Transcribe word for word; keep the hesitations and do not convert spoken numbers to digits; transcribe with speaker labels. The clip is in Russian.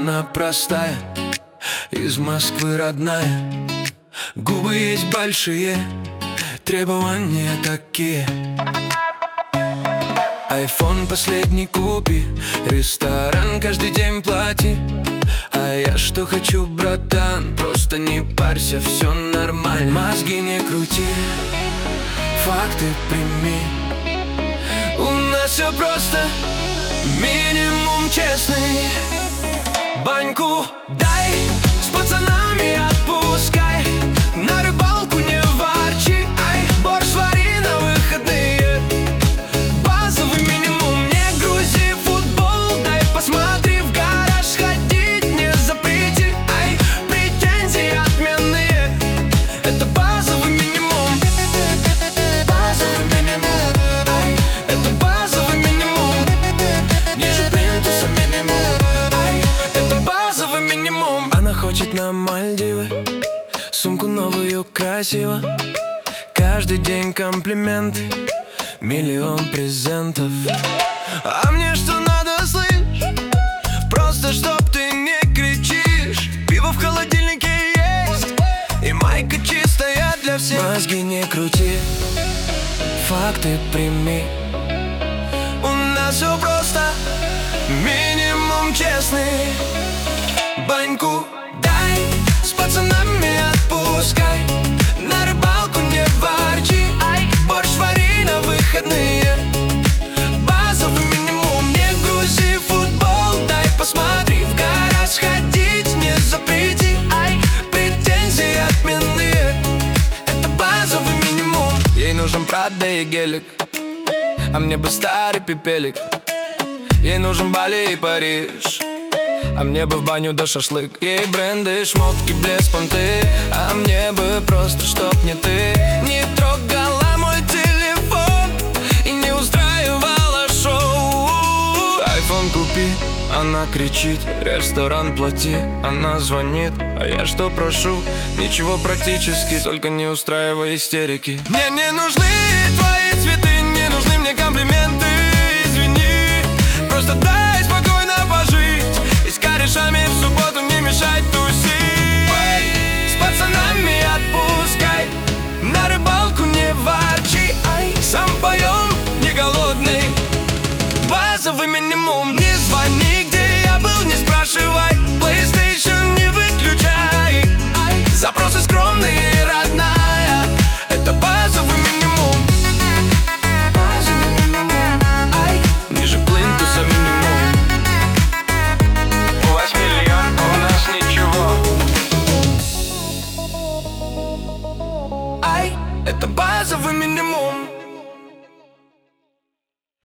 Speaker 1: она простая, из Москвы родная. Губы есть большие, требования такие. Айфон последний купи, ресторан каждый день плати. А я что хочу, братан, просто не парься, все нормально. Мозги не крути, факты прими. У нас все просто, минимум честный. Баньку дай, с пацанами отпускай, на рыбалку не ворчи, ай, борщ вари на выходные. Базовый минимум, не грузи футбол, дай посмотри, в гараж ходить не запрети, ай, претензии отменные. Это базовый минимум, базовый минимум, ай, это базовый минимум, ниже плинтуса минимум, ай, это базовый минимум. Она хочет на Мальдивы, сумку новую красиво, каждый день комплименты, миллион презентов. А мне что надо, слышь? Просто чтоб ты не кричишь. Пиво в холодильнике есть, и майка чистая для всех. Мозги не крути, факты прими. У нас все просто, минимум честный. Баньку дай, с пацанами отпускай, на рыбалку не ворчи, ай, борщ вари на выходные. Базовый минимум, не грузи футбол, дай посмотри, в гараж ходить не запрети, ай, претензии отменные. Это базовый минимум. Ей нужен Прадо и гелик, а мне бы старый пепелик. Ей нужен Бали и Париж, а мне бы в баню да шашлык. Ей бренды, шмотки, блеск, понты, а мне бы просто чтоб не ты не трогала мой телефон и не устраивала шоу. Айфон купи, она кричит, ресторан плати, она звонит, а я что прошу? Ничего практически, только не устраивай истерики. Мне не нужны твои цветы, не нужны мне комплименты, извини, просто дай спокойно пожить. И с корешами в субботу не мешать тусить. С пацанами отпускай, на рыбалку не ворчи, ай, сам поем, не голодный. Базовый минимум, не звони, где я был, не спрашивай, PlayStation не выключай, ай, запросы скромные, родная, это базовый минимум. Базовый минимум, ай, ниже плинтуса минимум. У вас миллион, у нас ничего. Ай, это базовый минимум.